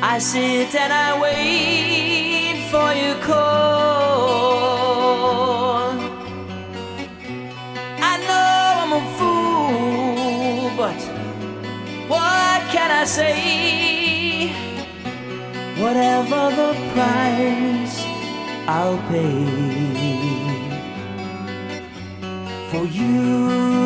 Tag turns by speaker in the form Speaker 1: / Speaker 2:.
Speaker 1: I sit and I wait for your call. I know I'm a fool, but what can I say? Whatever the price, I'll pay for you.